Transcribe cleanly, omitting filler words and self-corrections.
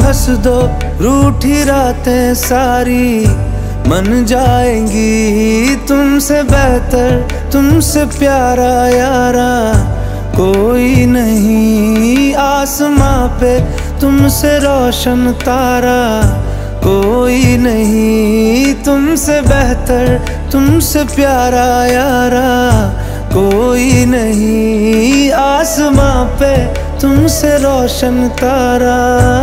हंस दो, रूठी रातें सारी मन जाएंगी। तुमसे बेहतर, तुमसे प्यारा यारा कोई नहीं। आसमां पे तुमसे रोशन तारा कोई नहीं। तुमसे बेहतर, तुमसे प्यारा यारा कोई नहीं। आसमां पे तुमसे रोशन तारा।